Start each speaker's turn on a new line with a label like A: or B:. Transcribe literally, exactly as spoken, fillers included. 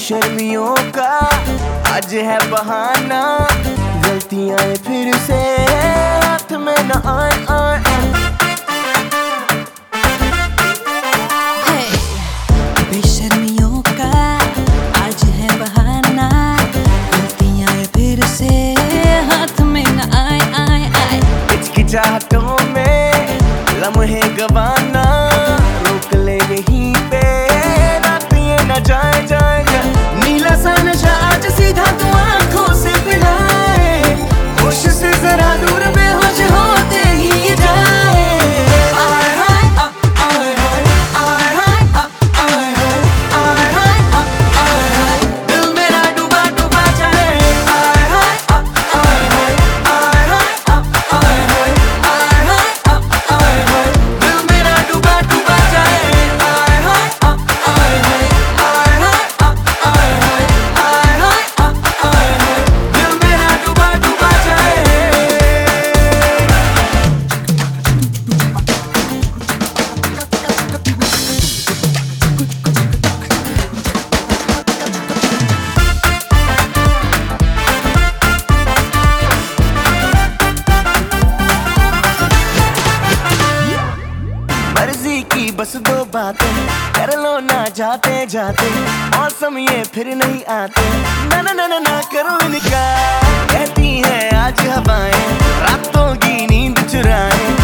A: बेशर्मियों का आज है बहाना, गलतियां फिर से हाथ में न आए आए।
B: बेशर्मियों का आज है बहाना, गलतियां फिर से हाथ में न आए आए आए।
A: हिचकिचाहटों में लम्हे गवाना, रोक ले यहीं पे रात ये न जाए जाए जाए। नीला सा नशा आज सीधा तू आंखों से पिलाए, होश से जरा दूर बेहोश होते ही जाए। आए हाय आ, आए हाय, आए हाय आ, आए हाय, आए हाय आ, आए हाय, दिल मेरा डूबा डूबा जाए। आए हाय आ, आए हाय, आए हाय आ, आए हाय, आए हाय आ, आए हाय, दिल मेरा डूबा डूबा जाए। आए हाय आ, आए हाय, आए हाय आ, आए हाय, आए हाय आ, आए हाय, दिल मेरा डूबा डूबा जाए। मर्जी की बस दो बातें कर लो ना जाते जाते, मौसम ये फिर नहीं आते। ना ना ना ना ना करो इनका, कहती है आज हवाएं रातों की नींद चुराए।